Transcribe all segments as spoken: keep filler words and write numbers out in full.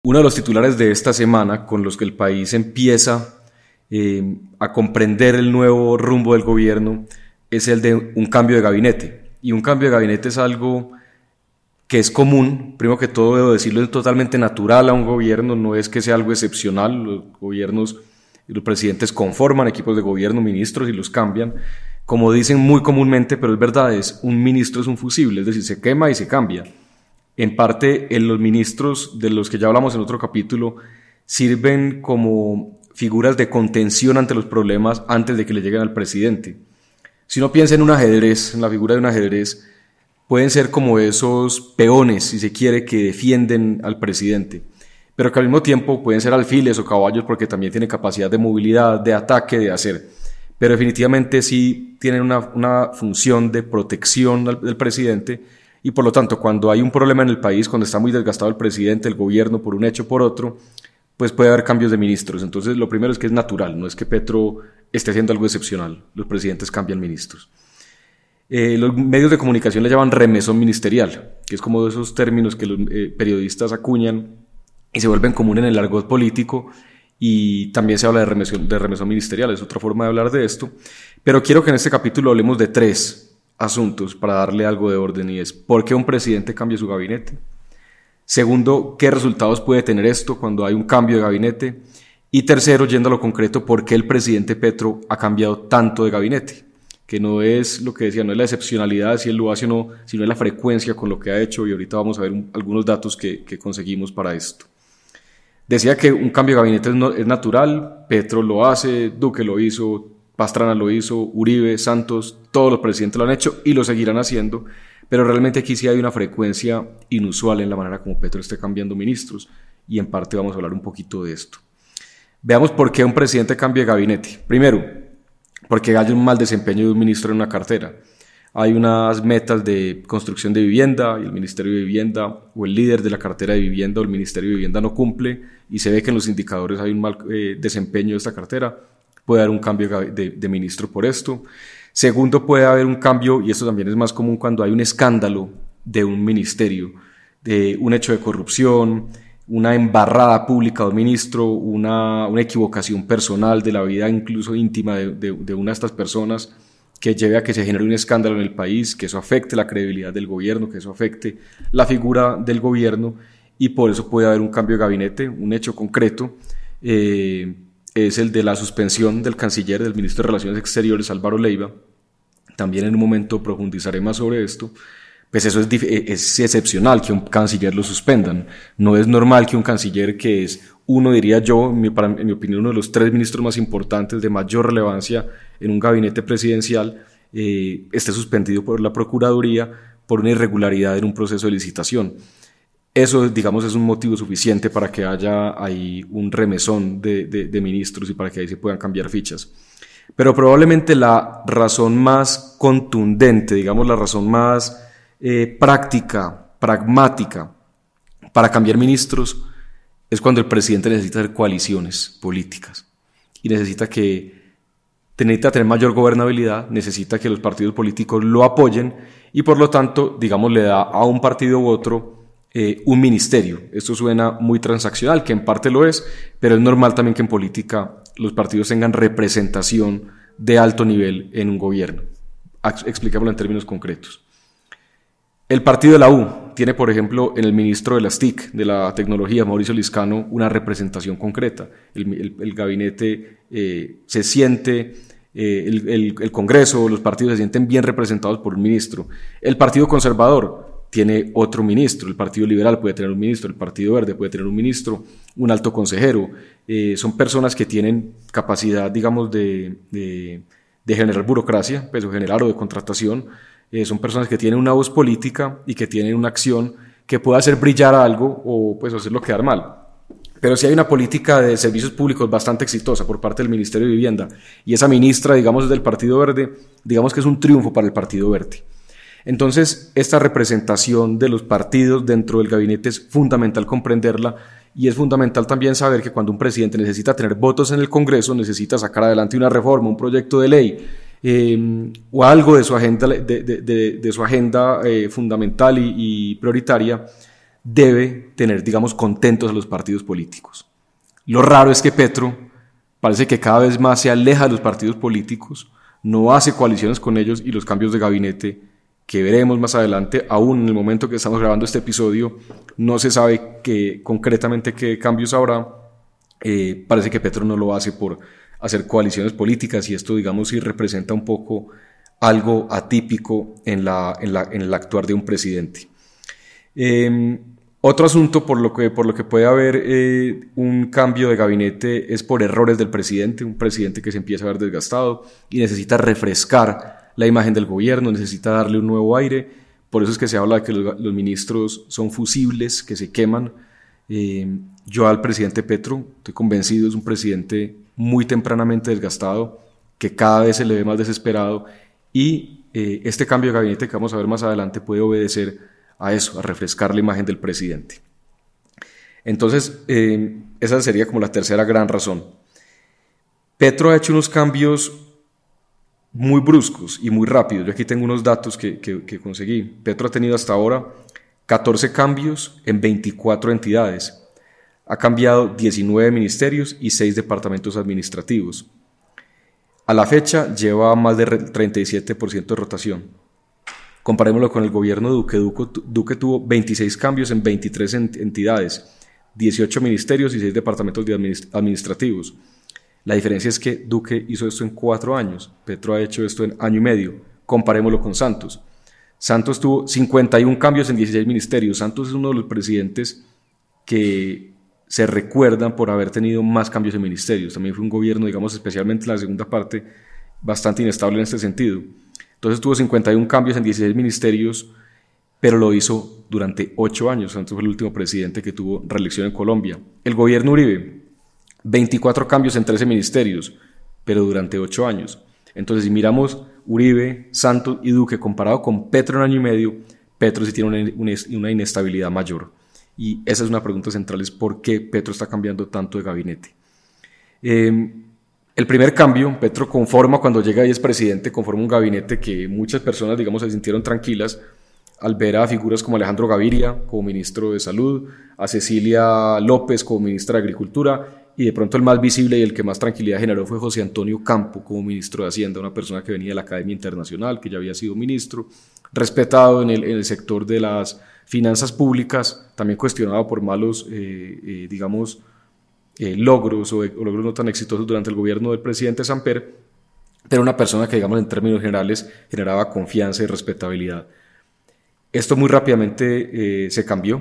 Uno de los titulares de esta semana con los que el país empieza eh, a comprender el nuevo rumbo del gobierno es el de un cambio de gabinete. Y un cambio de gabinete es algo que es común, primero que todo debo decirlo, es totalmente natural a un gobierno, no es que sea algo excepcional. Los gobiernos y los presidentes conforman equipos de gobierno, ministros, y los cambian, como dicen muy comúnmente, pero es verdad, es un ministro es un fusible, es decir, se quema y se cambia. En parte, en los ministros, de los que ya hablamos en otro capítulo, sirven como figuras de contención ante los problemas antes de que le lleguen al presidente. Si uno piensa en un ajedrez, en la figura de un ajedrez, pueden ser como esos peones, si se quiere, que defienden al presidente, pero que al mismo tiempo pueden ser alfiles o caballos porque también tienen capacidad de movilidad, de ataque, de hacer. Pero definitivamente sí tienen una, una función de protección al, del presidente. Y por lo tanto, cuando hay un problema en el país, cuando está muy desgastado el presidente, el gobierno, por un hecho o por otro, pues puede haber cambios de ministros. Entonces, lo primero es que es natural, no es que Petro esté haciendo algo excepcional. Los presidentes cambian ministros. Eh, los medios de comunicación le llaman remesón ministerial, que es como de esos términos que los eh, periodistas acuñan y se vuelven común en el argot político, y también se habla de remesón, de remesón ministerial, es otra forma de hablar de esto. Pero quiero que en este capítulo hablemos de tres asuntos para darle algo de orden, y es ¿por qué un presidente cambia su gabinete? Segundo, ¿qué resultados puede tener esto cuando hay un cambio de gabinete? Y tercero, yendo a lo concreto, ¿por qué el presidente Petro ha cambiado tanto de gabinete? Que no es lo que decía, no es la excepcionalidad si él lo hace o no, sino es la frecuencia con lo que ha hecho, y ahorita vamos a ver un, algunos datos que, que conseguimos para esto. Decía que un cambio de gabinete es, no, es natural, Petro lo hace, Duque lo hizo, Pastrana lo hizo, Uribe, Santos, todos los presidentes lo han hecho y lo seguirán haciendo, pero realmente aquí sí hay una frecuencia inusual en la manera como Petro esté cambiando ministros, y en parte vamos a hablar un poquito de esto. Veamos por qué un presidente cambia de gabinete. Primero, porque hay un mal desempeño de un ministro en una cartera. Hay unas metas de construcción de vivienda y el Ministerio de Vivienda o el líder de la cartera de vivienda o el Ministerio de Vivienda no cumple, y se ve que en los indicadores hay un mal eh, desempeño de esta cartera. Puede haber un cambio de, de ministro por esto. Segundo, puede haber un cambio, y esto también es más común cuando hay un escándalo de un ministerio, de un hecho de corrupción, una embarrada pública de un ministro, una, una equivocación personal de la vida incluso íntima de, de, de una de estas personas, que lleve a que se genere un escándalo en el país, que eso afecte la credibilidad del gobierno, que eso afecte la figura del gobierno, y por eso puede haber un cambio de gabinete. Un hecho concreto eh, es el de la suspensión del canciller, del ministro de Relaciones Exteriores, Álvaro Leiva. También en un momento profundizaré más sobre esto. Pues eso es, es excepcional que un canciller lo suspendan. No es normal que un canciller que es, uno diría yo, en mi, para, en mi opinión, uno de los tres ministros más importantes de mayor relevancia en un gabinete presidencial, eh, esté suspendido por la Procuraduría por una irregularidad en un proceso de licitación. Eso, digamos, es un motivo suficiente para que haya ahí un remesón de, de, de ministros y para que ahí se puedan cambiar fichas. Pero probablemente la razón más contundente, digamos, la razón más eh, práctica, pragmática para cambiar ministros es cuando el presidente necesita hacer coaliciones políticas y necesita que necesita tener mayor gobernabilidad, necesita que los partidos políticos lo apoyen y por lo tanto, digamos, le da a un partido u otro Eh, un ministerio. Esto suena muy transaccional, que en parte lo es, pero es normal también que en política los partidos tengan representación de alto nivel en un gobierno. Expliquémoslo en términos concretos. El partido de la U tiene, por ejemplo, en el ministro de las T I C, de la tecnología, Mauricio Liscano, una representación concreta. El, el, el gabinete eh, se siente, eh, el, el, el Congreso, los partidos se sienten bien representados por un ministro. El Partido Conservador tiene otro ministro, el Partido Liberal puede tener un ministro, el Partido Verde puede tener un ministro, un alto consejero. Eh, son personas que tienen capacidad, digamos, de, de, de generar burocracia, pues, o generar o de contratación. Eh, son personas que tienen una voz política y que tienen una acción que puede hacer brillar algo o pues hacerlo quedar mal. Pero si hay una política de servicios públicos bastante exitosa por parte del Ministerio de Vivienda y esa ministra, digamos, es del Partido Verde, digamos que es un triunfo para el Partido Verde. Entonces, esta representación de los partidos dentro del gabinete es fundamental comprenderla, y es fundamental también saber que cuando un presidente necesita tener votos en el Congreso, necesita sacar adelante una reforma, un proyecto de ley eh, o algo de su agenda, de, de, de, de su agenda eh, fundamental y, y prioritaria, debe tener, digamos, contentos a los partidos políticos. Lo raro es que Petro parece que cada vez más se aleja de los partidos políticos, no hace coaliciones con ellos, y los cambios de gabinete que veremos más adelante, aún en el momento que estamos grabando este episodio, no se sabe que, concretamente qué cambios habrá. Eh, parece que Petro no lo hace por hacer coaliciones políticas, y esto, digamos, sí representa un poco algo atípico en, la, en, la, en el actuar de un presidente. Eh, otro asunto por lo que, por lo que puede haber eh, un cambio de gabinete es por errores del presidente, un presidente que se empieza a ver desgastado y necesita refrescar la imagen del gobierno, necesita darle un nuevo aire. Por eso es que se habla de que los, los ministros son fusibles, que se queman. Eh, yo al presidente Petro estoy convencido, es un presidente muy tempranamente desgastado, que cada vez se le ve más desesperado, y eh, este cambio de gabinete que vamos a ver más adelante puede obedecer a eso, a refrescar la imagen del presidente. Entonces, eh, esa sería como la tercera gran razón. Petro ha hecho unos cambios muy bruscos y muy rápidos. Yo aquí tengo unos datos que, que, que conseguí. Petro ha tenido hasta ahora catorce cambios en veinticuatro entidades. Ha cambiado diecinueve ministerios y seis departamentos administrativos. A la fecha lleva más de treinta y siete por ciento de rotación. Comparémoslo con el gobierno de Duque. Duque tuvo veintiséis cambios en veintitrés entidades, dieciocho ministerios y seis departamentos administrativos. La diferencia es que Duque hizo esto en cuatro años, Petro ha hecho esto en año y medio. Comparémoslo con Santos. Santos tuvo cincuenta y uno cambios en dieciséis ministerios. Santos es uno de los presidentes que se recuerdan por haber tenido más cambios en ministerios. También fue un gobierno, digamos, especialmente en la segunda parte, bastante inestable en este sentido. Entonces tuvo cincuenta y uno cambios en dieciséis ministerios, pero lo hizo durante ocho años. Santos fue el último presidente que tuvo reelección en Colombia. El gobierno Uribe, veinticuatro cambios en trece ministerios, pero durante ocho años. Entonces, si miramos Uribe, Santos y Duque comparado con Petro en año y medio, Petro sí tiene una, una, una inestabilidad mayor. Y esa es una pregunta central, es por qué Petro está cambiando tanto de gabinete. Eh, El primer cambio, Petro conforma, cuando llega y es presidente, conforma un gabinete que muchas personas, digamos, se sintieron tranquilas al ver a figuras como Alejandro Gaviria como ministro de Salud, a Cecilia López como ministra de Agricultura, y de pronto el más visible y el que más tranquilidad generó fue José Antonio Campo como ministro de Hacienda, una persona que venía de la Academia Internacional, que ya había sido ministro, respetado en el, en el sector de las finanzas públicas, también cuestionado por malos, eh, eh, digamos, Eh, logros o, o logros no tan exitosos durante el gobierno del presidente Samper, pero una persona que, digamos, en términos generales generaba confianza y respetabilidad. Esto muy rápidamente eh, se cambió,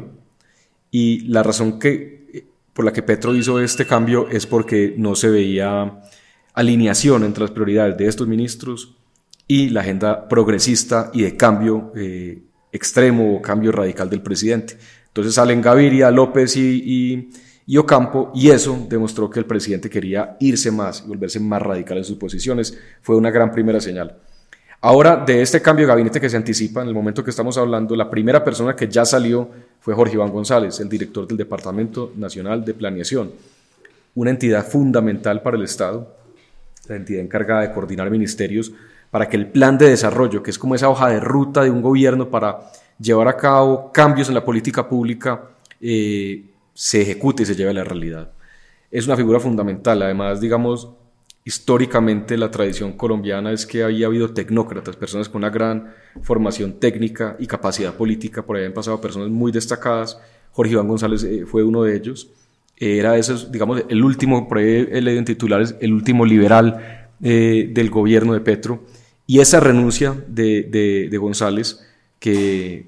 y la razón que, por la que Petro hizo este cambio es porque no se veía alineación entre las prioridades de estos ministros y la agenda progresista y de cambio eh, extremo o cambio radical del presidente. Entonces salen Gaviria, López y, y y Ocampo, y eso demostró que el presidente quería irse más y volverse más radical en sus posiciones. Fue una gran primera señal. Ahora, de este cambio de gabinete que se anticipa, en el momento que estamos hablando, la primera persona que ya salió fue Jorge Iván González, el director del Departamento Nacional de Planeación, una entidad fundamental para el Estado, la entidad encargada de coordinar ministerios para que el plan de desarrollo, que es como esa hoja de ruta de un gobierno para llevar a cabo cambios en la política pública, eh, se ejecute y se lleve a la realidad. Es una figura fundamental. Además, digamos, históricamente la tradición colombiana es que había habido tecnócratas, personas con una gran formación técnica y capacidad política. Por ahí han pasado personas muy destacadas. Jorge Iván González eh, fue uno de ellos. Era esos, digamos, el último, por ahí he leído en titulares, el último liberal eh, del gobierno de Petro. Y esa renuncia de, de, de González, que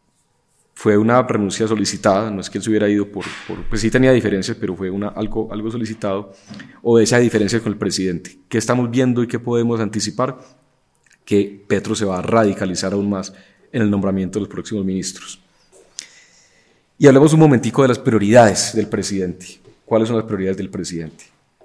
fue una renuncia solicitada, no es que él se hubiera ido por, por pues sí tenía diferencias, pero fue una, algo, algo solicitado, o de esa diferencia con el presidente. ¿Qué estamos viendo y qué podemos anticipar? Que Petro se va a radicalizar aún más en el nombramiento de los próximos ministros. Y hablemos un momentico de las prioridades del presidente. ¿Cuáles son las prioridades del presidente?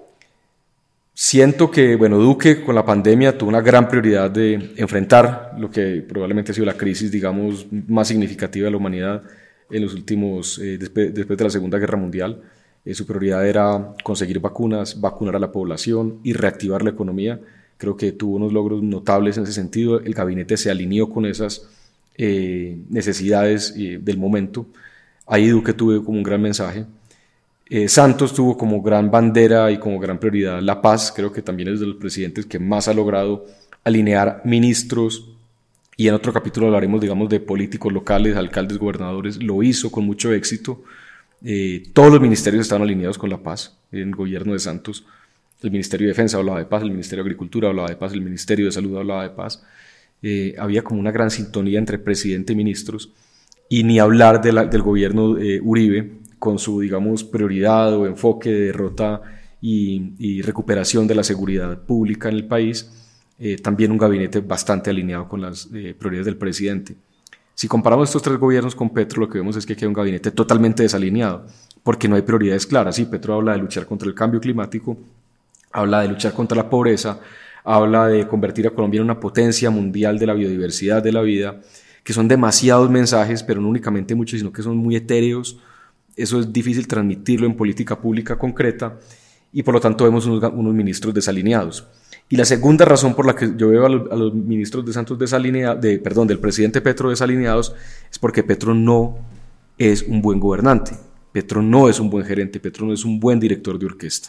Siento que, bueno, Duque con la pandemia tuvo una gran prioridad de enfrentar lo que probablemente ha sido la crisis, digamos, más significativa de la humanidad en los últimos, eh, después, después de la Segunda Guerra Mundial. Eh, su prioridad era conseguir vacunas, vacunar a la población y reactivar la economía. Creo que tuvo unos logros notables en ese sentido. El gabinete se alineó con esas eh, necesidades eh, del momento. Ahí Duque tuvo como un gran mensaje. Eh, Santos tuvo como gran bandera y como gran prioridad la paz. Creo que también es de los presidentes que más ha logrado alinear ministros, y en otro capítulo hablaremos, digamos, de políticos locales, alcaldes, gobernadores. Lo hizo con mucho éxito. Eh, todos los ministerios estaban alineados con la paz en el gobierno de Santos. El Ministerio de Defensa hablaba de paz, el Ministerio de Agricultura hablaba de paz, el Ministerio de Salud hablaba de paz. Eh, había como una gran sintonía entre presidente y ministros, y ni hablar de la, del gobierno eh, Uribe, con su, digamos, prioridad o enfoque de derrota y, y recuperación de la seguridad pública en el país. Eh, también un gabinete bastante alineado con las eh, prioridades del presidente. Si comparamos estos tres gobiernos con Petro, lo que vemos es que aquí hay un gabinete totalmente desalineado, porque no hay prioridades claras. Sí, Petro habla de luchar contra el cambio climático, habla de luchar contra la pobreza, habla de convertir a Colombia en una potencia mundial de la biodiversidad de la vida, que son demasiados mensajes, pero no únicamente muchos, sino que son muy etéreos. Eso es difícil transmitirlo en política pública concreta, y por lo tanto vemos unos, unos ministros desalineados. Y la segunda razón por la que yo veo a los, a los ministros de Santos desalineados, de, perdón, del presidente Petro desalineados, es porque Petro no es un buen gobernante, Petro no es un buen gerente, Petro no es un buen director de orquesta.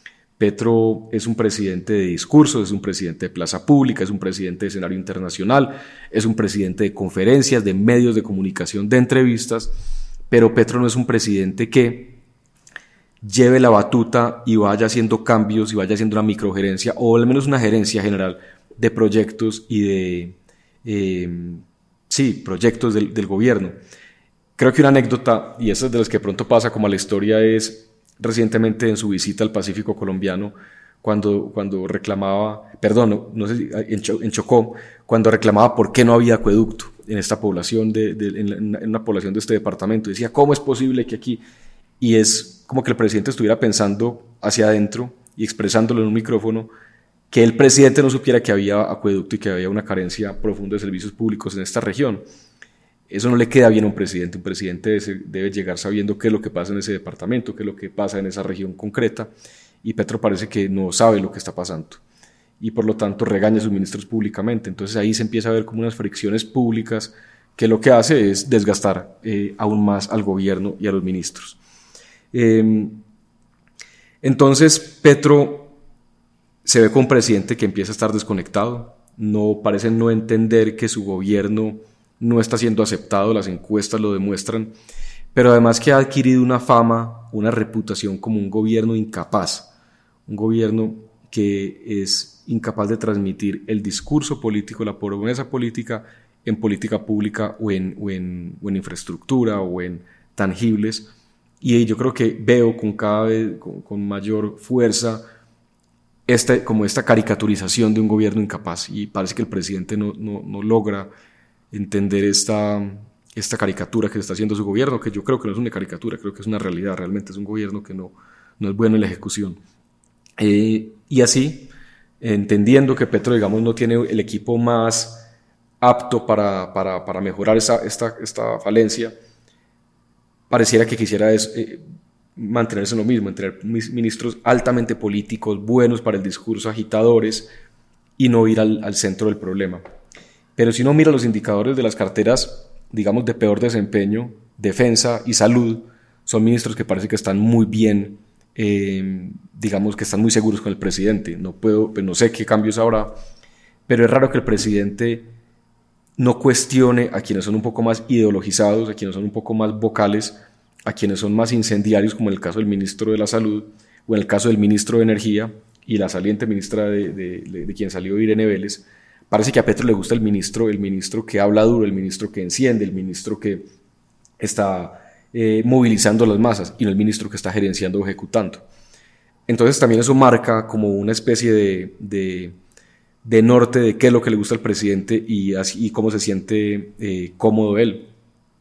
Petro es un presidente de discursos, es un presidente de plaza pública, es un presidente de escenario internacional, es un presidente de conferencias, de medios de comunicación, de entrevistas, pero Petro no es un presidente que lleve la batuta y vaya haciendo cambios y vaya haciendo una microgerencia, o al menos una gerencia general de proyectos y de, eh, sí, proyectos del, del gobierno. Creo que una anécdota, y esa es de las que pronto pasa como a la historia, es recientemente en su visita al Pacífico colombiano, cuando, cuando reclamaba, perdón, no, no sé si en, Cho, en Chocó, cuando reclamaba por qué no había acueducto en esta población, de, de, en, en una población de este departamento. Decía, ¿cómo es posible que aquí? Y es como que el presidente estuviera pensando hacia adentro y expresándolo en un micrófono, que el presidente no supiera que había acueducto y que había una carencia profunda de servicios públicos en esta región. Eso no le queda bien a un presidente. Un presidente debe, debe llegar sabiendo qué es lo que pasa en ese departamento, qué es lo que pasa en esa región concreta, y Petro parece que no sabe lo que está pasando, y por lo tanto regaña a sus ministros públicamente. Entonces ahí se empieza a ver como unas fricciones públicas que lo que hace es desgastar eh, aún más al gobierno y a los ministros. Eh, entonces Petro se ve como un presidente que empieza a estar desconectado, no, parece no entender que su gobierno no está siendo aceptado, las encuestas lo demuestran, pero además que ha adquirido una fama, una reputación como un gobierno incapaz, un gobierno que es incapaz de transmitir el discurso político, la promesa política en política pública o en, o en, o en infraestructura o en tangibles. Y yo creo que veo con cada vez con, con mayor fuerza esta, como esta caricaturización de un gobierno incapaz, y parece que el presidente no, no, no logra entender esta, esta caricatura que se está haciendo su gobierno, que yo creo que no es una caricatura, creo que es una realidad, realmente es un gobierno que no, no es bueno en la ejecución. Eh, y así, entendiendo que Petro, digamos, no tiene el equipo más apto para, para, para mejorar esa, esta, esta falencia, pareciera que quisiera es, eh, mantenerse en lo mismo, tener ministros altamente políticos, buenos para el discurso, agitadores, y no ir al, al centro del problema. Pero si uno mira los indicadores de las carteras, digamos, de peor desempeño, defensa y salud, son ministros que parece que están muy bien, eh, digamos que están muy seguros con el presidente. No puedo, pues no sé qué cambios habrá, pero es raro que el presidente no cuestione a quienes son un poco más ideologizados, a quienes son un poco más vocales, a quienes son más incendiarios, como en el caso del ministro de la Salud o en el caso del ministro de Energía y la saliente ministra de, de, de, de quien salió, Irene Vélez. Parece que a Petro le gusta el ministro, el ministro que habla duro, el ministro que enciende, el ministro que está eh, movilizando las masas, y no el ministro que está gerenciando o ejecutando. Entonces también eso marca como una especie de, de, de norte de qué es lo que le gusta al presidente y, así, y cómo se siente eh, cómodo él.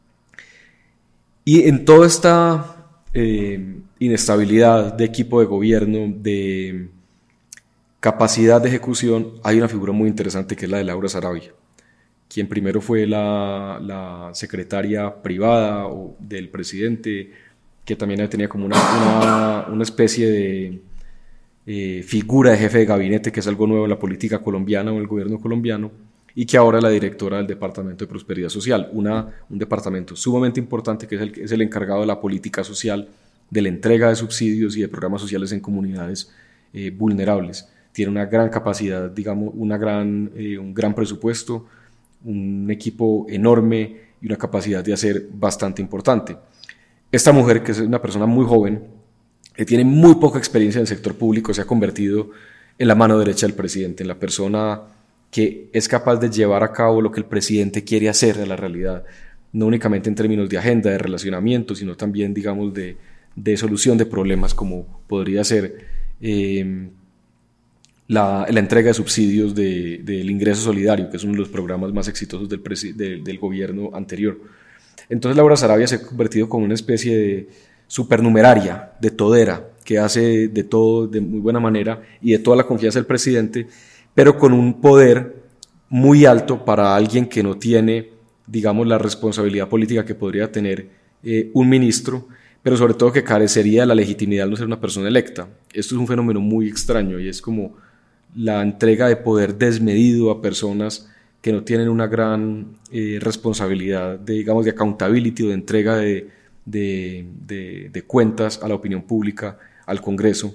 Y en toda esta eh, inestabilidad de equipo de gobierno, de capacidad de ejecución, hay una figura muy interesante que es la de Laura Sarabia, quien primero fue la, la secretaria privada o del presidente, que también tenía como una, una, una especie de eh, figura de jefe de gabinete, que es algo nuevo en la política colombiana o en el gobierno colombiano, y que ahora es la directora del Departamento de Prosperidad Social, una, un departamento sumamente importante que es el, es el encargado de la política social, de la entrega de subsidios y de programas sociales en comunidades eh, vulnerables. Tiene una gran capacidad, digamos, una gran, eh, un gran presupuesto, un equipo enorme y una capacidad de hacer bastante importante. Esta mujer, que es una persona muy joven, que tiene muy poca experiencia en el sector público, se ha convertido en la mano derecha del presidente, en la persona que es capaz de llevar a cabo lo que el presidente quiere hacer en la realidad, no únicamente en términos de agenda, de relacionamiento, sino también, digamos, de, de solución de problemas, como podría ser eh, la, la entrega de subsidios de, del ingreso solidario, que es uno de los programas más exitosos del, del, del gobierno anterior. Entonces Laura Sarabia se ha convertido como una especie de supernumeraria, de todera, que hace de todo de muy buena manera y de toda la confianza del presidente, pero con un poder muy alto para alguien que no tiene, digamos, la responsabilidad política que podría tener eh, un ministro, pero sobre todo que carecería de la legitimidad de no ser una persona electa. Esto es un fenómeno muy extraño y es como la entrega de poder desmedido a personas que no tienen una gran eh, responsabilidad de, digamos, de accountability o de entrega de, de, de, de cuentas a la opinión pública, al Congreso.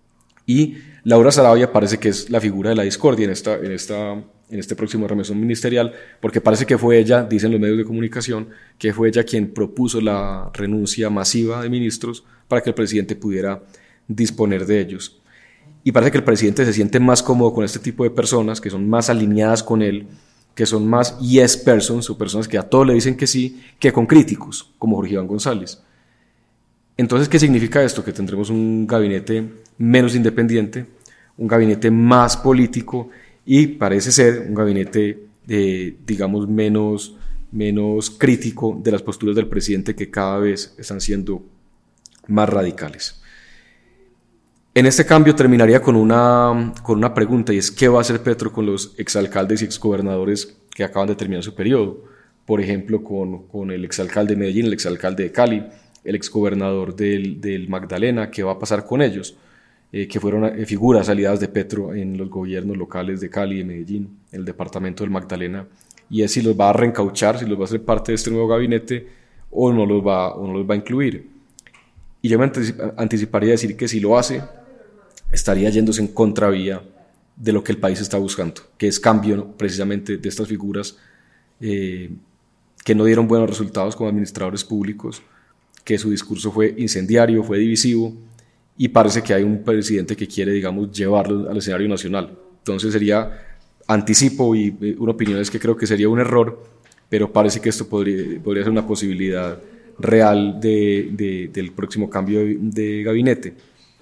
Y Laura Sarabia parece que es la figura de la discordia en, esta, en, esta, en este próximo remesón ministerial, porque parece que fue ella, dicen los medios de comunicación, que fue ella quien propuso la renuncia masiva de ministros para que el presidente pudiera disponer de ellos. Y parece que el presidente se siente más cómodo con este tipo de personas, que son más alineadas con él, que son más yes persons, o personas que a todo le dicen que sí, que con críticos, como Jorge Iván González. Entonces, ¿qué significa esto? Que tendremos un gabinete menos independiente, un gabinete más político y parece ser un gabinete, eh, digamos, menos, menos crítico de las posturas del presidente, que cada vez están siendo más radicales. En este cambio terminaría con una, con una pregunta, y es ¿qué va a hacer Petro con los exalcaldes y exgobernadores que acaban de terminar su periodo? Por ejemplo, con, con el exalcalde de Medellín, el exalcalde de Cali, el exgobernador del, del Magdalena. ¿Qué va a pasar con ellos? Eh, que fueron eh, figuras aliadas de Petro en los gobiernos locales de Cali y de Medellín, en el departamento del Magdalena, y es si los va a reencauchar, si los va a hacer parte de este nuevo gabinete o no los va, o no los va a incluir. Y yo me anticiparía a decir que si lo hace, estaría yéndose en contravía de lo que el país está buscando, que es cambio, ¿no?, precisamente de estas figuras eh, que no dieron buenos resultados como administradores públicos, que su discurso fue incendiario, fue divisivo, y parece que hay un presidente que quiere, digamos, llevarlo al escenario nacional. Entonces sería, anticipo, y una opinión es que creo que sería un error, pero parece que esto podría, podría ser una posibilidad real de, de, del próximo cambio de, de gabinete.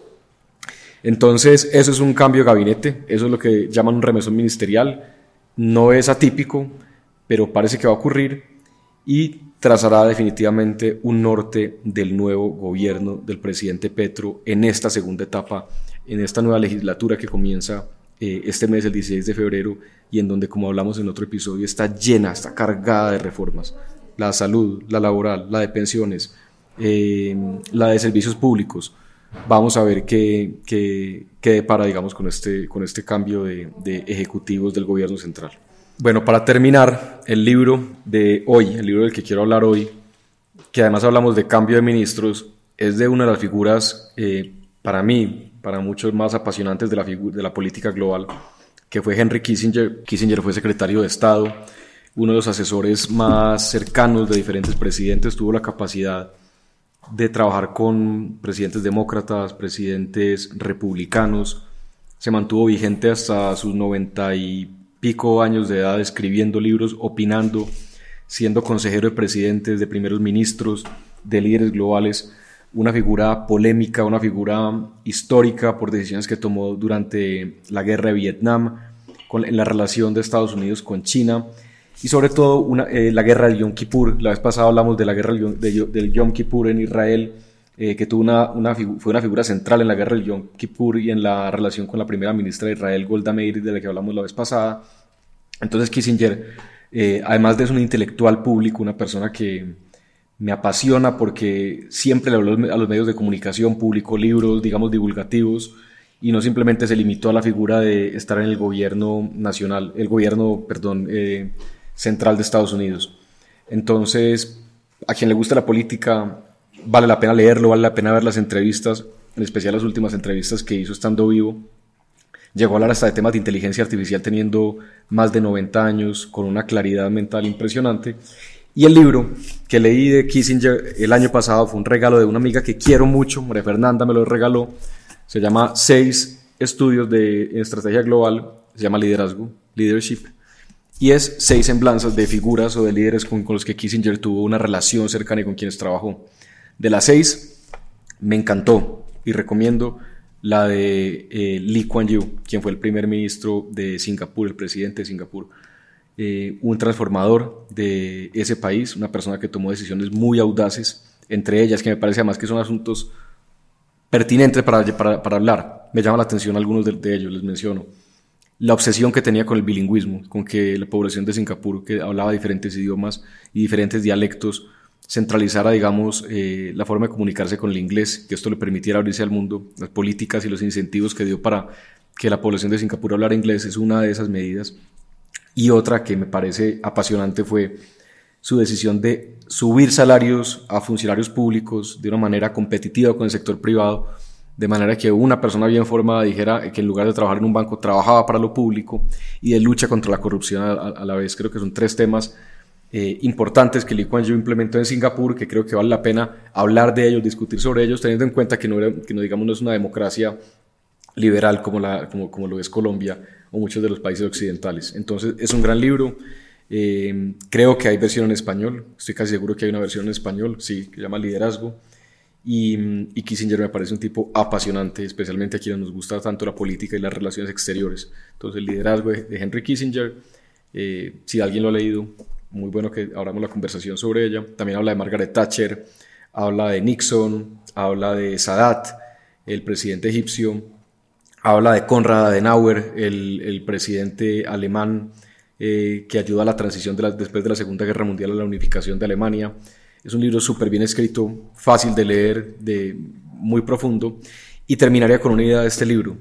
Entonces, eso es un cambio de gabinete, eso es lo que llaman un remesón ministerial, no es atípico, pero parece que va a ocurrir y trazará definitivamente un norte del nuevo gobierno del presidente Petro en esta segunda etapa, en esta nueva legislatura que comienza eh, este mes, el dieciséis de febrero, y en donde, como hablamos en otro episodio, está llena, está cargada de reformas: la salud, la laboral, la de pensiones, eh, la de servicios públicos. Vamos a ver qué, qué, qué depara, digamos, con este, con este cambio de, de ejecutivos del gobierno central. Bueno, para terminar, el libro de hoy, el libro del que quiero hablar hoy, que además hablamos de cambio de ministros, es de una de las figuras, eh, para mí, para muchos más apasionantes de la, figu- de la política global, que fue Henry Kissinger. Kissinger fue secretario de Estado, uno de los asesores más cercanos de diferentes presidentes, tuvo la capacidad de trabajar con presidentes demócratas, presidentes republicanos, se mantuvo vigente hasta sus noventa y pico años de edad, escribiendo libros, opinando, siendo consejero de presidentes, de primeros ministros, de líderes globales, una figura polémica, una figura histórica por decisiones que tomó durante la guerra de Vietnam, con, en la relación de Estados Unidos con China, y sobre todo una, eh, la guerra del Yom Kippur. La vez pasada hablamos de la guerra del, de, del Yom Kippur en Israel, eh, que tuvo una, una, fue una figura central en la guerra del Yom Kippur y en la relación con la primera ministra de Israel, Golda Meir, de la que hablamos la vez pasada. Entonces Kissinger, eh, además de ser un intelectual público, una persona que me apasiona porque siempre le habló a los medios de comunicación, publicó libros, digamos, divulgativos, y no simplemente se limitó a la figura de estar en el gobierno nacional, el gobierno, perdón, eh, central de Estados Unidos. Entonces, a quien le gusta la política, vale la pena leerlo, vale la pena ver las entrevistas, en especial las últimas entrevistas que hizo estando vivo. Llegó a hablar hasta de temas de inteligencia artificial teniendo más de noventa años, con una claridad mental impresionante. Y el libro que leí de Kissinger el año pasado fue un regalo de una amiga que quiero mucho, María Fernanda me lo regaló. Se llama Seis estudios de estrategia global, se llama Liderazgo, Leadership, y es seis semblanzas de figuras o de líderes con, con los que Kissinger tuvo una relación cercana y con quienes trabajó. De las seis, me encantó y recomiendo la de eh, Lee Kuan Yew, quien fue el primer ministro de Singapur, el presidente de Singapur, eh, un transformador de ese país, una persona que tomó decisiones muy audaces, entre ellas que me parece además que son asuntos pertinentes para, para, para hablar. Me llama la atención algunos de, de ellos, les menciono. La obsesión que tenía con el bilingüismo, con que la población de Singapur, que hablaba diferentes idiomas y diferentes dialectos, centralizara, digamos, eh, la forma de comunicarse con el inglés, que esto le permitiera abrirse al mundo. Las políticas y los incentivos que dio para que la población de Singapur hablara inglés es una de esas medidas. Y otra que me parece apasionante fue su decisión de subir salarios a funcionarios públicos de una manera competitiva con el sector privado, de manera que una persona bien formada dijera que en lugar de trabajar en un banco trabajaba para lo público, y de lucha contra la corrupción a, a la vez. Creo que son tres temas Eh, importantes que Lee Kuan Yew implementó en Singapur, que creo que vale la pena hablar de ellos, discutir sobre ellos, teniendo en cuenta que no, era, que no, digamos, no es una democracia liberal como, la, como, como lo es Colombia o muchos de los países occidentales. Entonces es un gran libro, eh, creo que hay versión en español, estoy casi seguro que hay una versión en español, sí, que se llama Liderazgo, y, y Kissinger me parece un tipo apasionante, especialmente a quienes nos gusta tanto la política y las relaciones exteriores. Entonces el Liderazgo de, de Henry Kissinger, eh, si alguien lo ha leído, muy bueno que abramos la conversación sobre ella. También habla de Margaret Thatcher, habla de Nixon, habla de Sadat, el presidente egipcio, habla de Konrad Adenauer, el, el presidente alemán eh, que ayudó a la transición de la, después de la Segunda Guerra Mundial a la unificación de Alemania. Es un libro súper bien escrito, fácil de leer, de, muy profundo, y terminaría con una idea de este libro.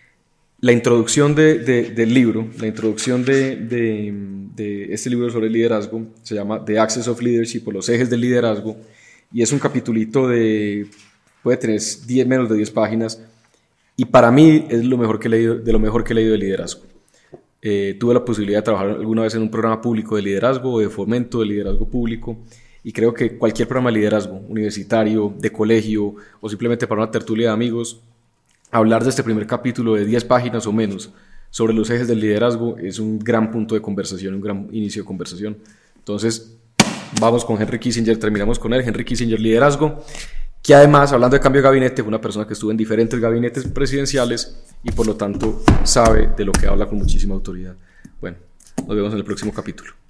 La introducción de, de, del libro, la introducción de, de, de este libro sobre liderazgo se llama The Axis of Leadership, o los ejes del liderazgo, y es un capitulito de, puede tener diez, menos de diez páginas, y para mí es lo mejor que he leído, de lo mejor que he leído de liderazgo. Eh, tuve la posibilidad de trabajar alguna vez en un programa público de liderazgo o de fomento de liderazgo público, y creo que cualquier programa de liderazgo, universitario, de colegio, o simplemente para una tertulia de amigos, hablar de este primer capítulo de diez páginas o menos sobre los ejes del liderazgo es un gran punto de conversación, un gran inicio de conversación. Entonces, vamos con Henry Kissinger, terminamos con él, Henry Kissinger, Liderazgo, que además, hablando de cambio de gabinete, fue una persona que estuvo en diferentes gabinetes presidenciales y por lo tanto sabe de lo que habla con muchísima autoridad. Bueno, nos vemos en el próximo capítulo.